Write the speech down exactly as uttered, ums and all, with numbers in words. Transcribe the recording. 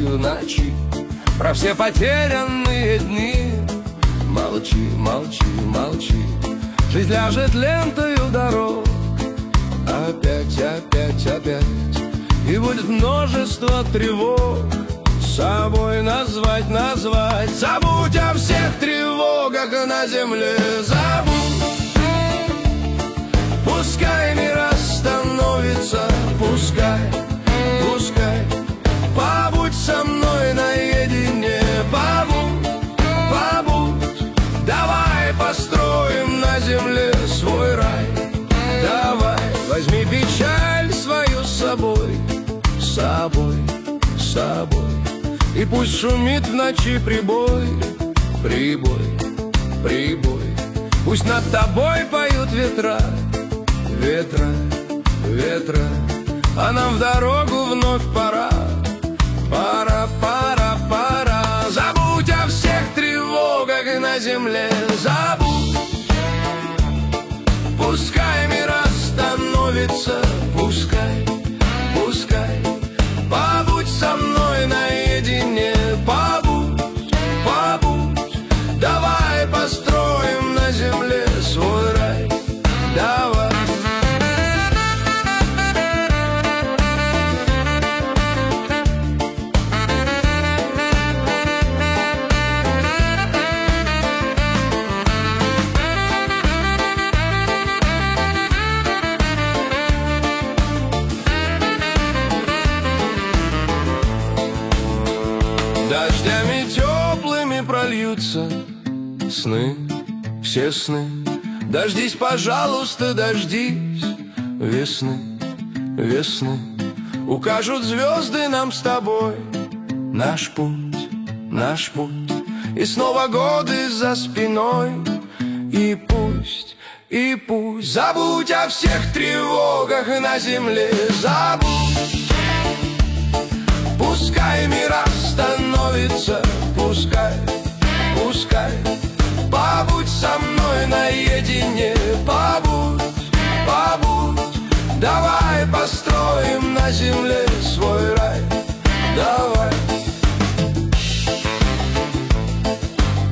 в ночи, про все потерянные дни. Молчи, молчи, молчи, жизнь ляжет лентою дорог. Опять, опять, опять, и будет множество тревог. С собой назвать, назвать. Забудь о всех тревогах на земле, забудь. Пускай мир остановится, пускай, пускай. Побудь со мной наедине, побудь, побудь. Давай построим на земле свой рай. Давай, возьми печаль свою с собой, с собой, с собой. И пусть шумит в ночи прибой, прибой, прибой. Пусть над тобой поют ветра, ветра, ветра. А нам в дорогу вновь пора, пора, пора, пора. Забудь о всех тревогах на земле, забудь. Пускай мир остановится, пускай, пускай. Побудь со мной наедине, побудь, побудь. Давай построим на земле свой рай, давай. Дождями теплыми прольются сны, все сны. Дождись, пожалуйста, дождись весны, весны. Укажут звезды нам с тобой наш путь, наш путь. И снова годы за спиной. И пусть, и пусть. Забудь о всех тревогах на земле, забудь. Пускай мир остановится, пускай, пускай. Побудь со мной наедине, побудь, побудь. Давай построим на земле свой рай, давай.